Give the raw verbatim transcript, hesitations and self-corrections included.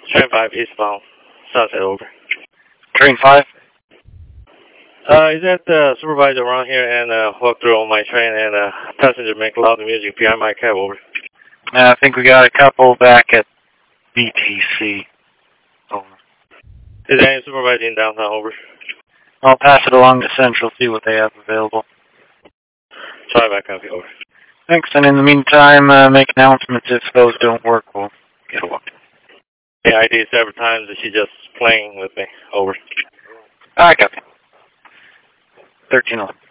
Train five eastbound, Sunset, over. Train five? Uh, is that the uh, supervisor around here and uh, walk through on my train and uh, passenger make loud music behind my cab, over? Uh, I think we got a couple back at B T C. Over. Is there any supervisor in downtown, over? I'll pass it along to Central, see what they have available. Sorry about copy, over. Thanks, and in the meantime, uh, make announcements if those don't work. We'll get a look. Yeah, I did several times and she's just playing with me, over. I copy. thirteen eleven.